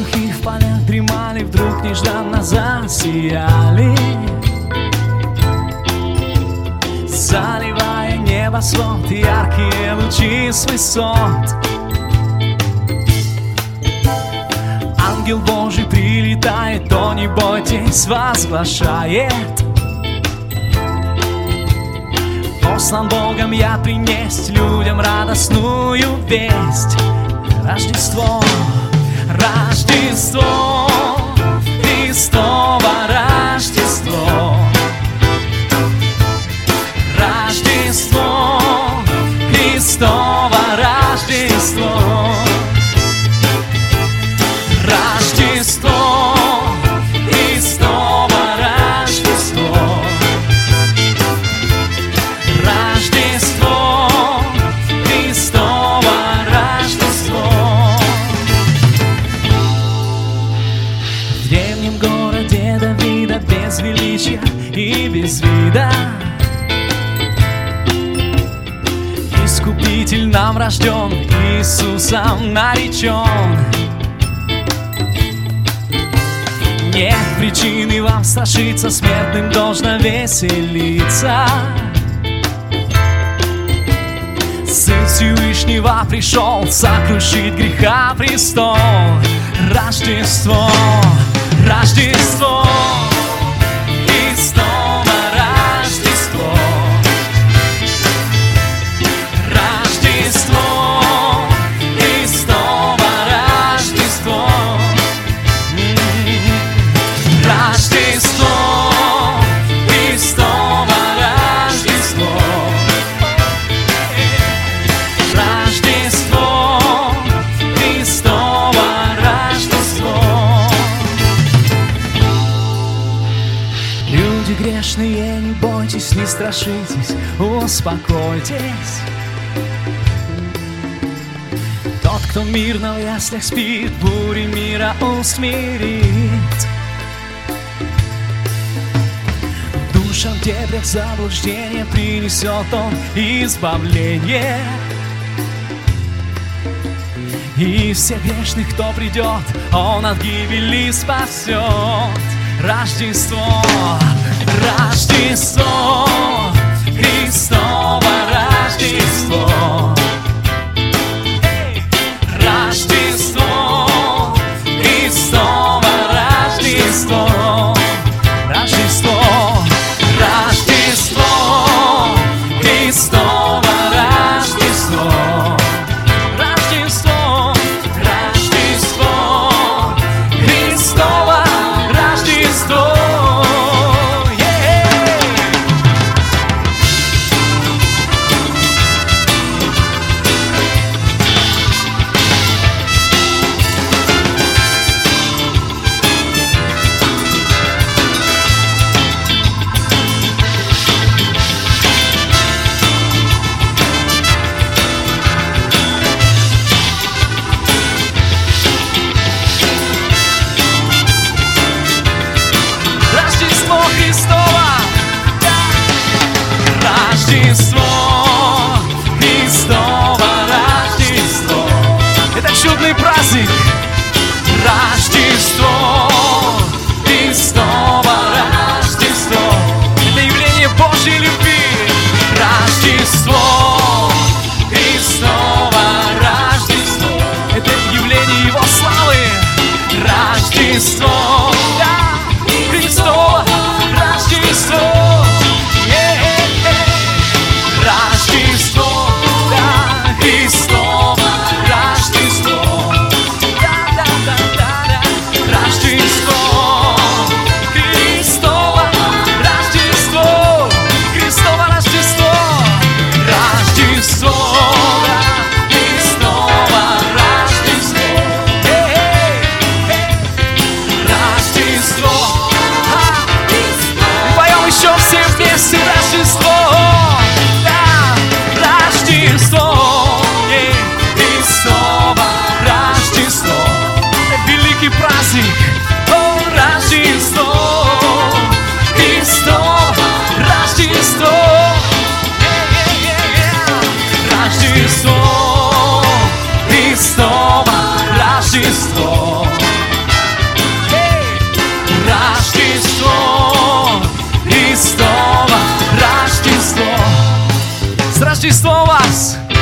сухих полях дремали, вдруг нежданно засияли, заливая небосвод яркие лучи с высот. Ангел Божий прилетает, о, не бойтесь, возглашает: послан Богом я принесть людям радостную весть. Рождество, Рождество, Христово Рождество. Рождество, Христово Рождество. Рождество, Христово Рождество. Рождество, Христово Рождество. В древнем городе Давида, без величия и без вида, Искупитель нам рожден, Иисусом наречен. Нет причины вам страшиться, смертным должно веселиться. Сын Всевышнего пришел сокрушить греха престол. Рождество, Рождество, Христово Рождество. Рождество, Христово Рождество. Рождество, Христово Рождество. Рождество, Христово Рождество. Люди грешные, не бойтесь, не страшитесь, успокойтесь. Тот, кто мирно в яслях спит, бури мира усмирит. Душам в дебрях заблуждения принесет он избавление. И всех грешных, кто придет, он от гибели спасет. Рождество, Рождество, Христово Рождество. Рождество, Христово Рождество. Рождество, Рождество, Христово Рождество. Рождество, Рождество, Христово Рождество. Рождество, Христово Рождество. Это чудный праздник. Рождество, Христово Рождество. Это явление Божьей любви. Рождество, Христово Рождество. Это явление Его славы. Рождество, Христово Рождество. Рождество, да, Христово Рождество. Да-да-да-да-да. Рождество, Христово Рождество. Христово Рождество. Рождество, да, Христово Рождество. Рождество вас!